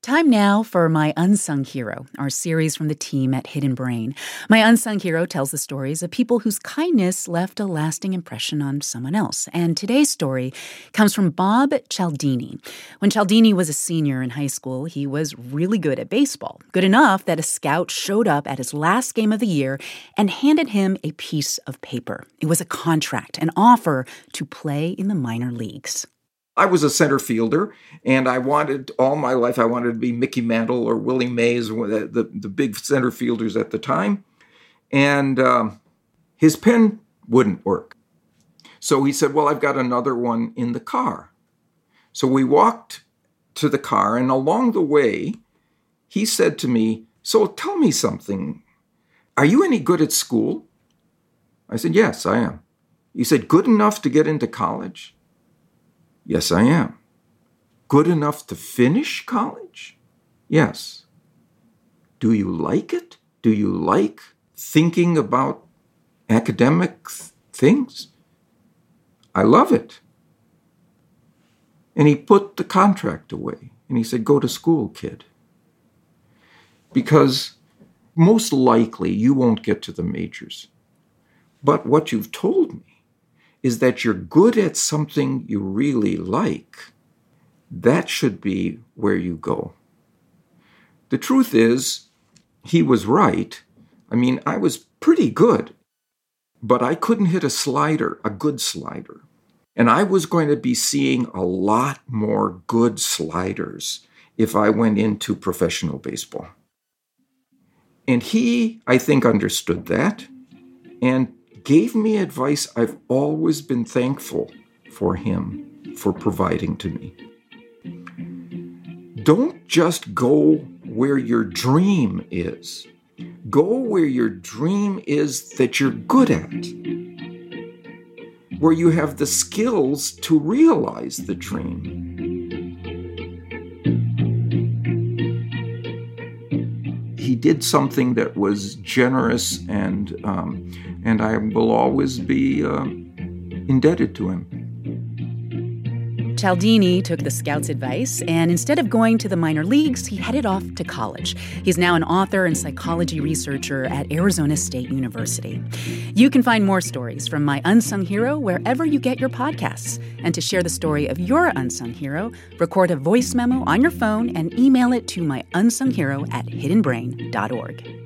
Time now for My Unsung Hero, our series from the team at Hidden Brain. My Unsung Hero tells the stories of people whose kindness left a lasting impression on someone else. And today's story comes from Bob Cialdini. When Cialdini was a senior in high school, he was really good at baseball. Good enough that a scout showed up at his last game of the year and handed him a piece of paper. It was a contract, an offer to play in the minor leagues. I was a center fielder, and all my life, I wanted to be Mickey Mantle or Willie Mays, the big center fielders at the time. And his pen wouldn't work. So he said, well, I've got another one in the car. So we walked to the car, and along the way, he said to me, so tell me something. Are you any good at school? I said, yes, I am. He said, good enough to get into college? Yes, I am. Good enough to finish college? Yes. Do you like it? Do you like thinking about academic things? I love it. And he put the contract away and he said, go to school, kid. Because most likely you won't get to the majors. But what you've told me is that you're good at something you really like. That should be where you go. The truth is, he was right. I mean, I was pretty good, but I couldn't hit a good slider. And I was going to be seeing a lot more good sliders if I went into professional baseball. And he, I think, understood that and gave me advice I've always been thankful for him for providing to me. Don't just go where your dream is. Go where your dream is that you're good at, where you have the skills to realize the dream. He did something that was generous, and I will always be indebted to him. Cialdini took the scout's advice, and instead of going to the minor leagues, he headed off to college. He's now an author and psychology researcher at Arizona State University. You can find more stories from My Unsung Hero wherever you get your podcasts. And to share the story of your unsung hero, record a voice memo on your phone and email it to myunsunghero@hiddenbrain.org.